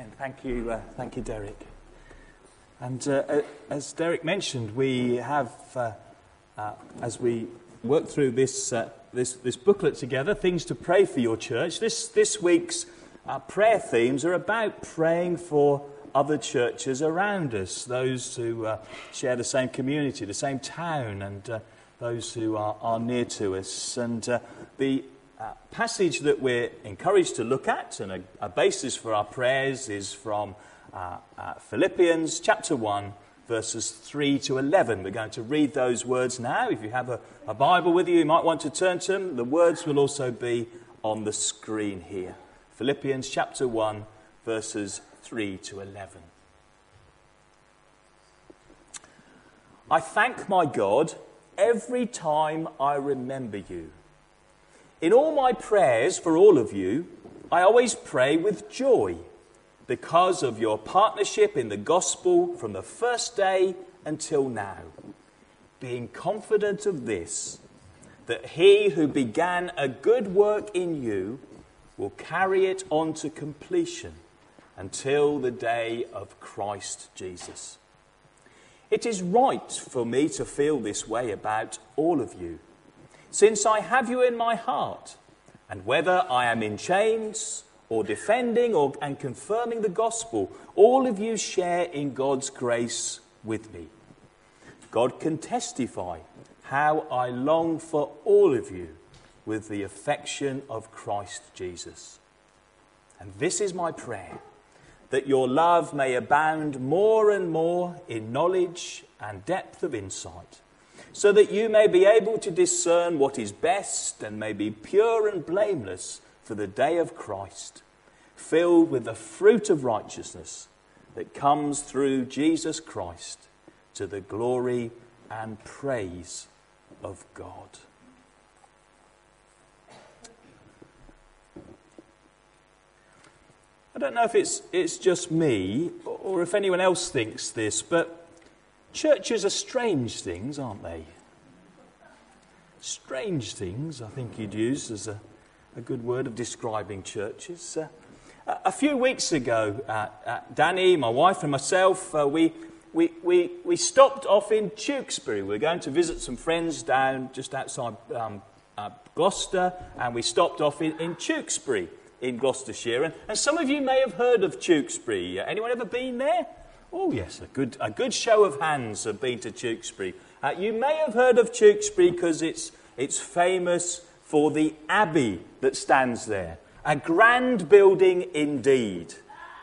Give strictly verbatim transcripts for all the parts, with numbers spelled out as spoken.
Amen. Thank you, uh, thank you, Derek. And uh, as Derek mentioned, we have, uh, uh, as we work through this, uh, this this booklet together, things to pray for your church. This this week's uh, prayer themes are about praying for other churches around us, those who uh, share the same community, the same town, and uh, those who are, are near to us. And uh, the Uh, passage that we're encouraged to look at, and a, a basis for our prayers, is from uh, uh, Philippians chapter one, verses three to eleven. We're going to read those words now. If you have a, a Bible with you, you might want to turn to them. The words will also be on the screen here. Philippians chapter one, verses three to eleven. I thank my God every time I remember you. In all my prayers for all of you, I always pray with joy because of your partnership in the gospel from the first day until now, being confident of this, that he who began a good work in you will carry it on to completion until the day of Christ Jesus. It is right for me to feel this way about all of you, since I have you in my heart, and whether I am in chains or defending or and confirming the gospel, all of you share in God's grace with me. God can testify how I long for all of you with the affection of Christ Jesus. And this is my prayer, that your love may abound more and more in knowledge and depth of insight, so that you may be able to discern what is best and may be pure and blameless for the day of Christ, filled with the fruit of righteousness that comes through Jesus Christ to the glory and praise of God. I don't know if it's it's just me or if anyone else thinks this, but churches are strange things, aren't they? Strange things, I think you'd use as a, a good word of describing churches. Uh, a few weeks ago, uh, uh, Danny, my wife and myself, uh, we, we, we, we stopped off in Tewkesbury. We were going to visit some friends down just outside um, uh, Gloucester, and we stopped off in, in Tewkesbury in Gloucestershire. And, and some of you may have heard of Tewkesbury. Uh, anyone ever been there? Oh, yes, a good a good show of hands have been to Tewkesbury. Uh, you may have heard of Tewkesbury because it's, it's famous for the abbey that stands there. A grand building indeed.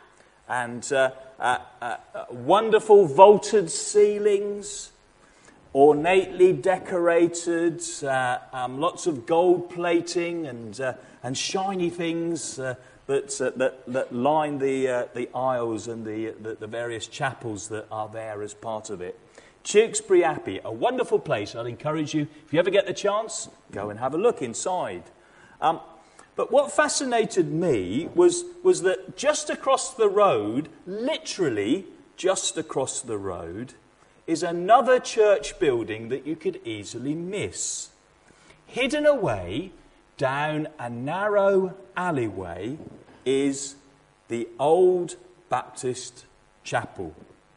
And uh, uh, uh, wonderful vaulted ceilings, ornately decorated, uh, um, lots of gold plating and, uh, and shiny things uh, That, uh, that that line the uh, the aisles and the, the the various chapels that are there as part of it. Tewkesbury Abbey, a wonderful place. I'd encourage you, if you ever get the chance, go and have a look inside. Um, but what fascinated me was was that just across the road, literally just across the road, is another church building that you could easily miss, hidden away down a narrow alleyway is the Old Baptist Chapel.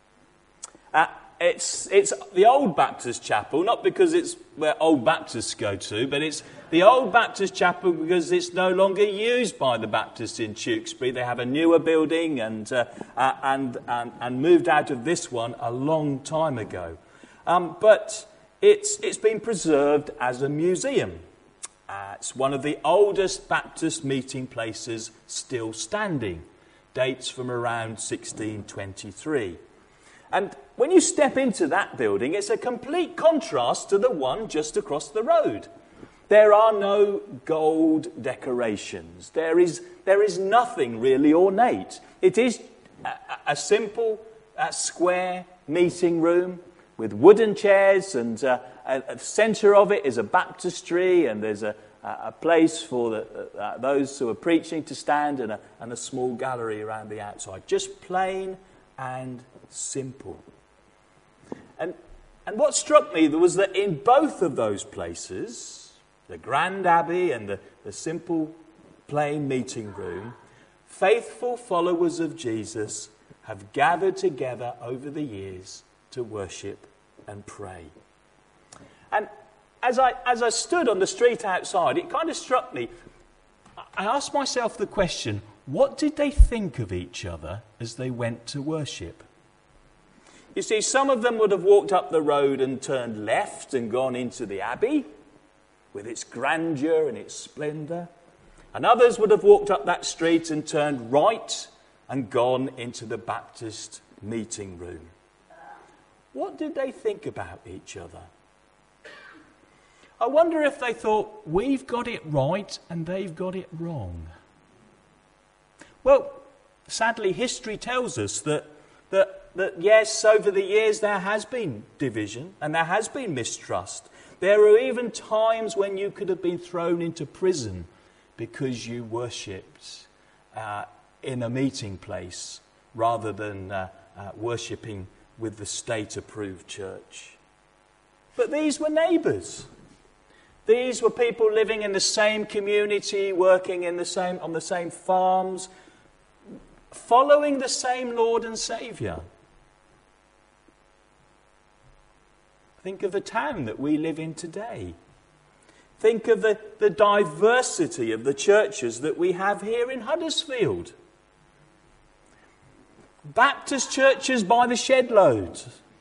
Uh, it's it's the Old Baptist Chapel, not because it's where Old Baptists go to, but it's the Old Baptist Chapel because it's no longer used by the Baptists in Tewkesbury. They have a newer building and uh, uh, and, and and moved out of this one a long time ago. Um, but it's it's been preserved as a museum. Uh, it's one of the oldest Baptist meeting places still standing. Dates from around sixteen twenty-three. And when you step into that building, it's a complete contrast to the one just across the road. There are no gold decorations. There is, there is nothing really ornate. It is a, a simple a square meeting room with wooden chairs, and uh, at the centre of it is a baptistry, and there's a, a place for the, uh, those who are preaching to stand, and a, and a small gallery around the outside. Just plain and simple. And, and what struck me was that in both of those places, the Grand Abbey and the, the simple plain meeting room, faithful followers of Jesus have gathered together over the years to worship and pray. And as I, as I stood on the street outside, it kind of struck me. I asked myself the question, what did they think of each other as they went to worship? You see, some of them would have walked up the road and turned left and gone into the Abbey with its grandeur and its splendour. And others would have walked up that street and turned right and gone into the Baptist meeting room. What did they think about each other? I wonder if they thought, we've got it right and they've got it wrong. Well, sadly, history tells us that, that, that yes, over the years there has been division and there has been mistrust. There are even times when you could have been thrown into prison because you worshipped uh, in a meeting place rather than uh, uh, worshipping with the state-approved church. But these were neighbours. These were people living in the same community, working in the same on the same farms, following the same Lord and Saviour. Think of the town that we live in today. Think of the, the diversity of the churches that we have here in Huddersfield. Baptist churches by the shed load.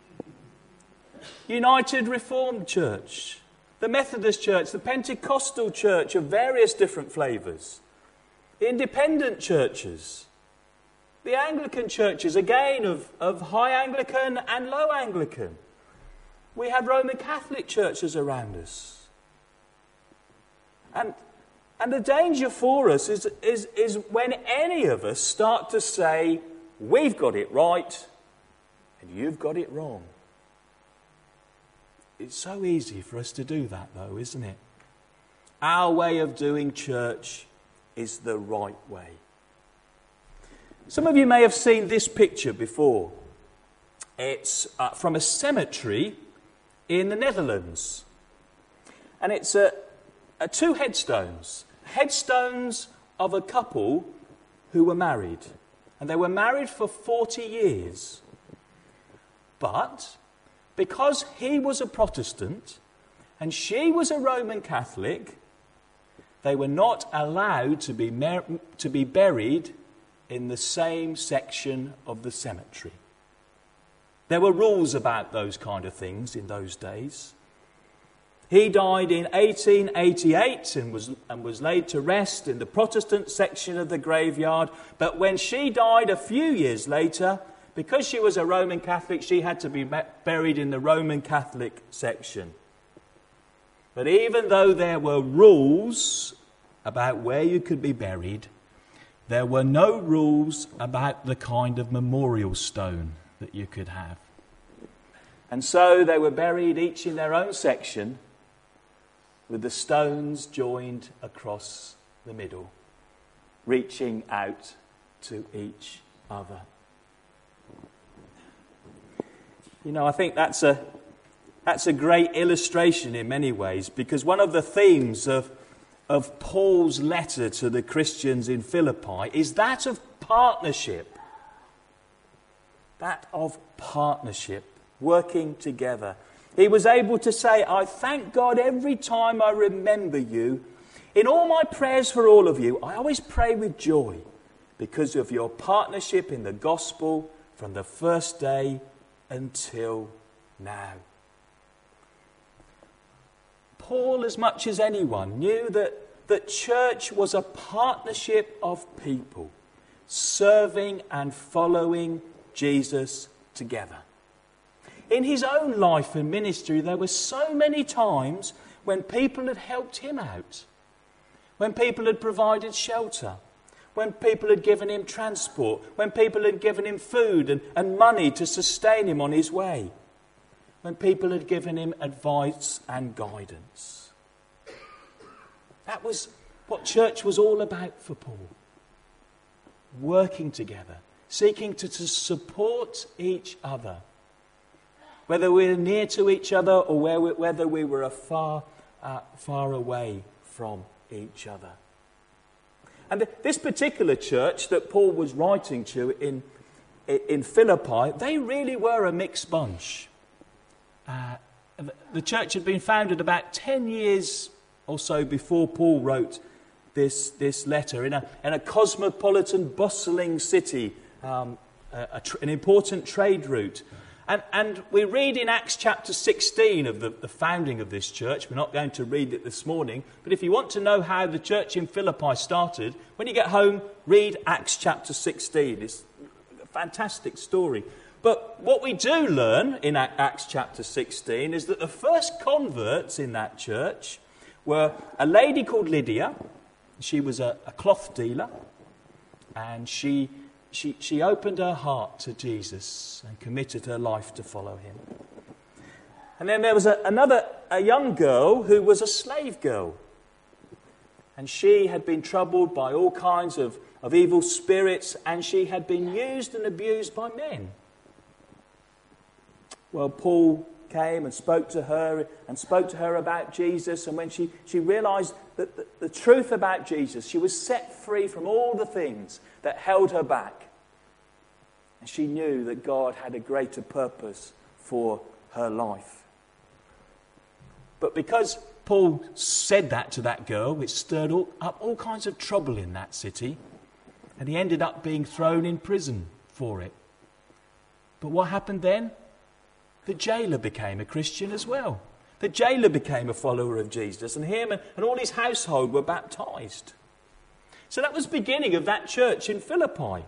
United Reformed Church. The Methodist Church, the Pentecostal Church of various different flavours, the independent churches, the Anglican churches, again of, of high Anglican and low Anglican. We have Roman Catholic churches around us. And, and the danger for us is, is, is when any of us start to say, we've got it right and you've got it wrong. It's so easy for us to do that, though, isn't it? Our way of doing church is the right way. Some of you may have seen this picture before. It's uh, from a cemetery in the Netherlands. And it's uh, uh, two headstones. Headstones of a couple who were married. And they were married for forty years. But because he was a Protestant and she was a Roman Catholic, they were not allowed to be, mer- to be buried in the same section of the cemetery. There were rules about those kind of things in those days. He died in eighteen eighty-eight and was, and was laid to rest in the Protestant section of the graveyard. But when she died a few years later, because she was a Roman Catholic, she had to be buried in the Roman Catholic section. But even though there were rules about where you could be buried, there were no rules about the kind of memorial stone that you could have. And so they were buried each in their own section, with the stones joined across the middle, reaching out to each other. You know, I think that's a that's a great illustration in many ways, because one of the themes of of Paul's letter to the Christians in Philippi is that of partnership. That of partnership, working together. He was able to say, I thank God every time I remember you. In all my prayers for all of you, I always pray with joy because of your partnership in the gospel from the first day until now. Paul, as much as anyone, knew that, that church was a partnership of people serving and following Jesus together. In his own life and ministry, there were so many times when people had helped him out, when people had provided shelter, when people had given him transport, when people had given him food and, and money to sustain him on his way, when people had given him advice and guidance. That was what church was all about for Paul. Working together, seeking to, to support each other, whether we were near to each other or where we, whether we were afar, uh, far away from each other. And this particular church that Paul was writing to in, in Philippi, they really were a mixed bunch. Uh, the church had been founded about ten years or so before Paul wrote this, this letter in a, in a cosmopolitan, bustling city, um, a, a tr- an important trade route. And, and we read in Acts chapter sixteen of the, the founding of this church. We're not going to read it this morning, but if you want to know how the church in Philippi started, when you get home, read Acts chapter sixteen. It's a fantastic story. But what we do learn in Acts chapter sixteen is that the first converts in that church were a lady called Lydia. She was a, a cloth dealer, and she... She, she opened her heart to Jesus and committed her life to follow him. And then there was a, another, a young girl who was a slave girl. And she had been troubled by all kinds of, of evil spirits, and she had been used and abused by men. Well, Paul came and spoke to her and spoke to her about Jesus, and when she, she realised that the, the truth about Jesus, she was set free from all the things that held her back. And she knew that God had a greater purpose for her life. But because Paul said that to that girl, it stirred all, up all kinds of trouble in that city, and he ended up being thrown in prison for it. But what happened then? The jailer became a Christian as well. The jailer became a follower of Jesus, and him and, and all his household were baptised. So that was the beginning of that church in Philippi.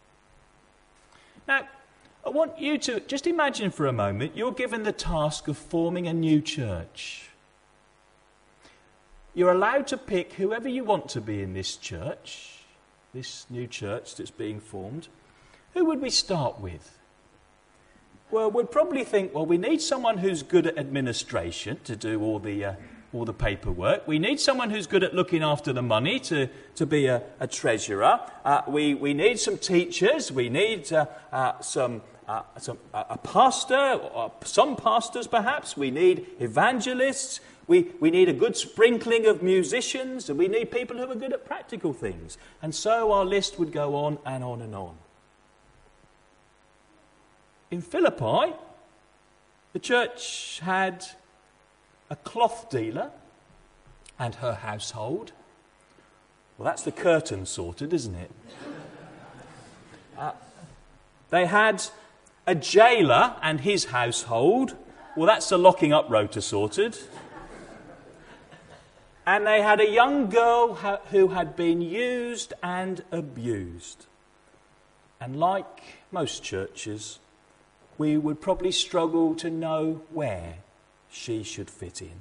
Now, I want you to just imagine for a moment you're given the task of forming a new church. You're allowed to pick whoever you want to be in this church, this new church that's being formed. Who would we start with? Well, we'd probably think, well, we need someone who's good at administration to do all the uh, all the paperwork. We need someone who's good at looking after the money to, to be a, a treasurer. Uh, we, we need some teachers. We need uh, uh, some, uh, some uh, a pastor, or some pastors perhaps. We need evangelists. We, we need a good sprinkling of musicians. And we need people who are good at practical things. And so our list would go on and on and on. In Philippi, the church had a cloth dealer and her household. Well, that's the curtain sorted, isn't it? Uh, they had a jailer and his household. Well, that's the locking up rota sorted. And they had a young girl ha- who had been used and abused. And like most churches, we would probably struggle to know where she should fit in.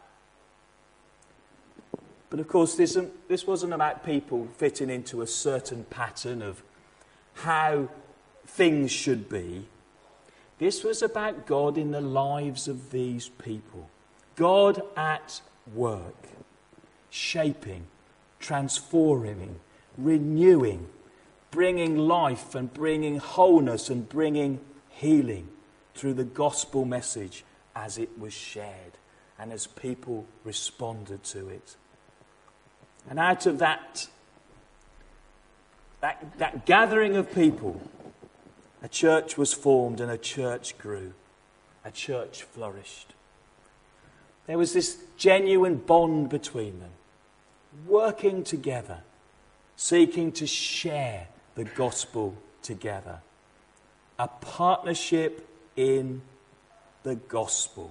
But of course, this, this wasn't about people fitting into a certain pattern of how things should be. This was about God in the lives of these people. God at work, shaping, transforming, renewing, bringing life and bringing wholeness and bringing healing through the gospel message as it was shared and as people responded to it. And out of that, that, that gathering of people, a church was formed and a church grew. A church flourished. There was this genuine bond between them, working together, seeking to share the gospel together. A partnership in the gospel.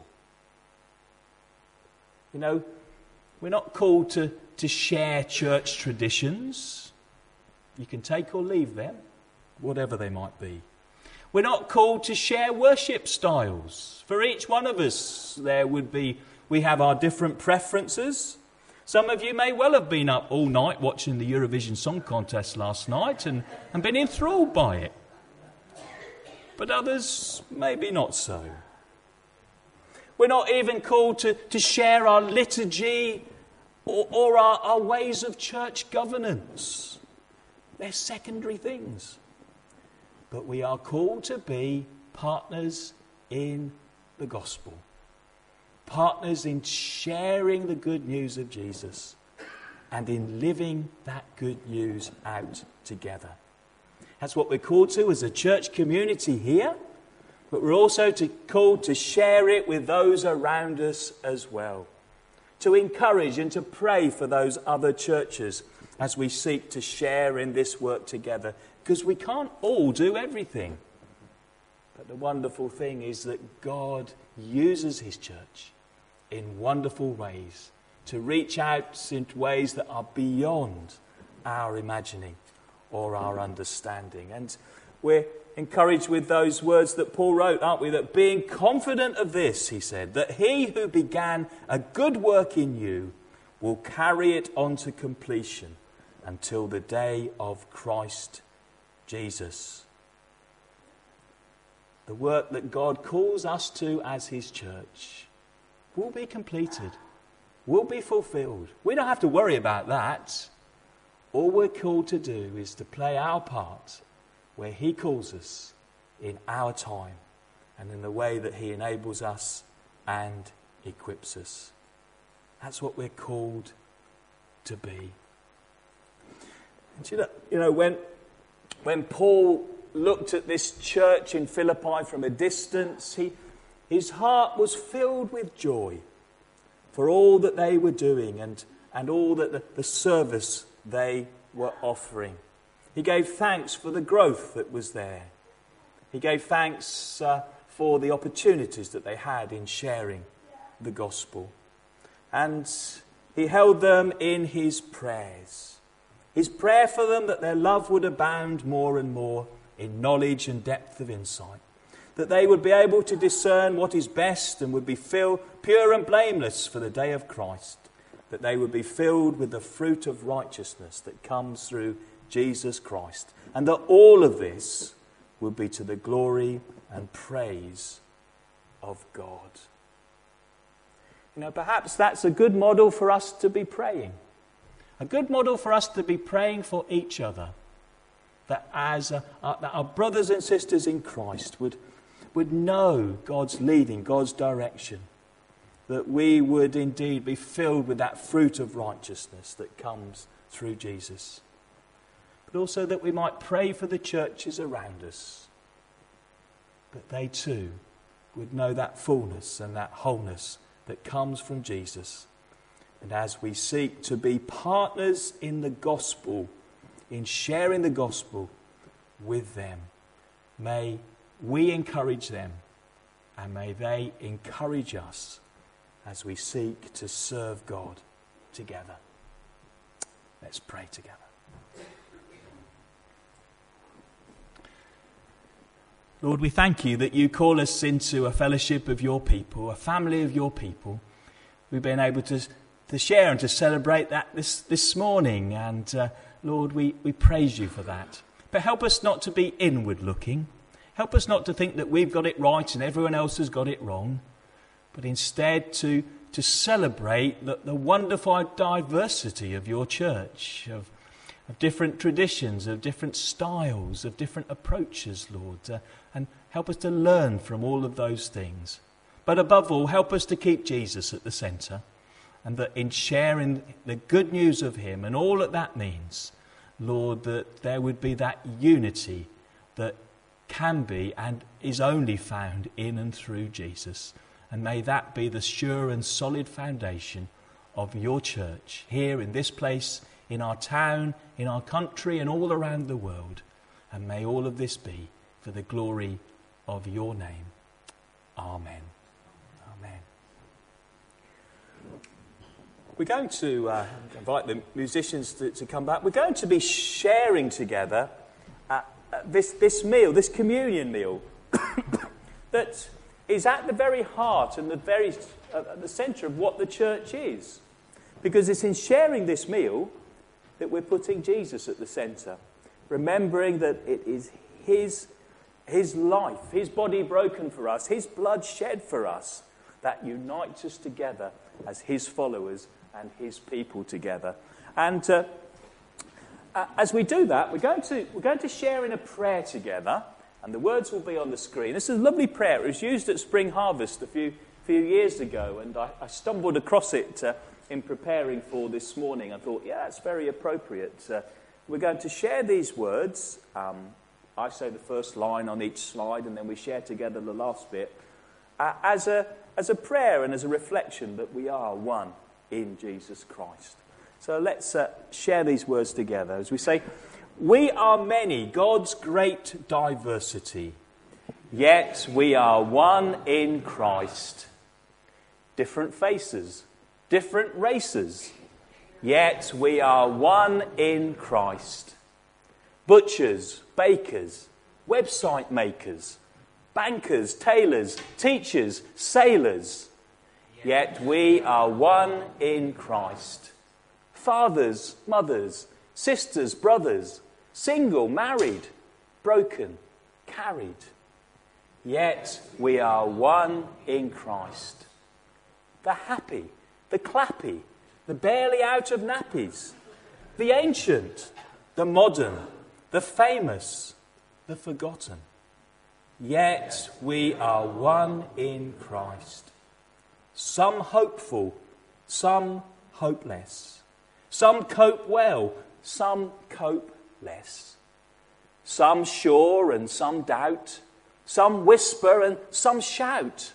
You know, we're not called to, to share church traditions. You can take or leave them, whatever they might be. We're not called to share worship styles. For each one of us, there would be, we have our different preferences. Some of you may well have been up all night watching the Eurovision Song Contest last night and, and been enthralled by it. But others, maybe not so. We're not even called to, to share our liturgy or, or our, our ways of church governance. They're secondary things. But we are called to be partners in the gospel. Partners in sharing the good news of Jesus and in living that good news out together. That's what we're called to as a church community here, but we're also to, called to share it with those around us as well, to encourage and to pray for those other churches as we seek to share in this work together, because we can't all do everything. But the wonderful thing is that God uses his church in wonderful ways to reach out in ways that are beyond our imagining or our understanding. And we're encouraged with those words that Paul wrote, aren't we? That being confident of this, he said, that he who began a good work in you will carry it on to completion until the day of Christ Jesus. The work that God calls us to as his church will be completed, will be fulfilled. We don't have to worry about that. All we're called to do is to play our part where he calls us in our time and in the way that he enables us and equips us. That's what we're called to be. And you know, you know when, when Paul looked at this church in Philippi from a distance, he, his heart was filled with joy for all that they were doing and, and all that the, the service they were offering. He gave thanks for the growth that was there. He gave thanks uh, for the opportunities that they had in sharing the gospel. And he held them in his prayers. His prayer for them that their love would abound more and more in knowledge and depth of insight, that they would be able to discern what is best and would be filled pure and blameless for the day of Christ, that they would be filled with the fruit of righteousness that comes through Jesus Christ, and that all of this would be to the glory and praise of God. You know, perhaps that's a good model for us to be praying, a good model for us to be praying for each other, that as uh, uh, that our brothers and sisters in Christ would, would know God's leading, God's direction, that we would indeed be filled with that fruit of righteousness that comes through Jesus. But also that we might pray for the churches around us, that they too would know that fullness and that wholeness that comes from Jesus. And as we seek to be partners in the gospel, in sharing the gospel with them, may we encourage them and may they encourage us as we seek to serve God together. Let's pray together. Lord, we thank you that you call us into a fellowship of your people, a family of your people. We've been able to, to share and to celebrate that this, this morning. And uh, Lord, we, we praise you for that. But help us not to be inward looking. Help us not to think that we've got it right and everyone else has got it wrong. But instead to, to celebrate the, the wonderful diversity of your church, of of different traditions, of different styles, of different approaches, Lord. Uh, and help us to learn from all of those things. But above all, help us to keep Jesus at the centre, and that in sharing the good news of him and all that that means, Lord, that there would be that unity that can be and is only found in and through Jesus. And may that be the sure and solid foundation of your church here in this place, in our town, in our country, and all around the world. And may all of this be for the glory of your name. Amen. Amen. We're going to uh, invite the musicians to, to come back. We're going to be sharing together uh, this, this meal, this communion meal, that is at the very heart and the very uh, at the centre of what the church is. Because it's in sharing this meal that we're putting Jesus at the centre, remembering that it is his, his life, his body broken for us, his blood shed for us, that unites us together as his followers and his people together. And uh, uh, as we do that, we're going to we're going to share in a prayer together, and the words will be on the screen. This is a lovely prayer. It was used at Spring Harvest a few few years ago, and I, I stumbled across it uh, in preparing for this morning. I thought, yeah, it's very appropriate. Uh, we're going to share these words. Um, I say the first line on each slide, and then we share together the last bit, uh, as a as a prayer and as a reflection that we are one in Jesus Christ. So let's uh, share these words together as we say, we are many, God's great diversity, yet we are one in Christ. Different faces, different races, yet we are one in Christ. Butchers, bakers, website makers, bankers, tailors, teachers, sailors, yet we are one in Christ. Fathers, mothers, sisters, brothers, single, married, broken, carried, yet we are one in Christ. The happy, the clappy, the barely out of nappies, the ancient, the modern, the famous, the forgotten. Yet we are one in Christ. Some hopeful, some hopeless. Some cope well, some cope less. Some sure and some doubt. Some whisper and some shout.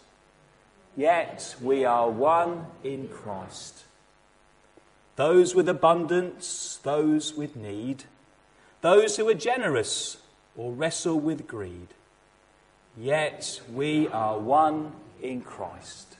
Yet we are one in Christ. Those with abundance, those with need, those who are generous or wrestle with greed. Yet we are one in Christ.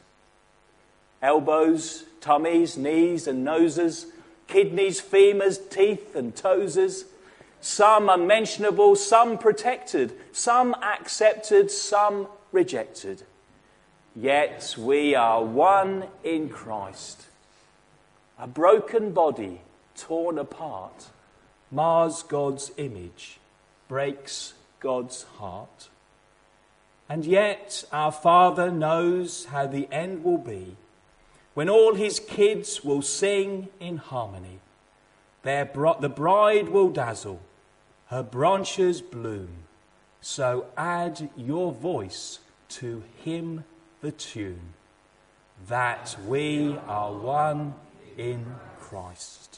Elbows, tummies, knees and noses, kidneys, femurs, teeth and toeses, some unmentionable, some protected, some accepted, some rejected. Yet we are one in Christ. A broken body, torn apart, mars God's image, breaks God's heart. And yet our Father knows how the end will be, when all his kids will sing in harmony. Their bro- the bride will dazzle, her branches bloom. So add your voice to him the tune, that we are one in Christ.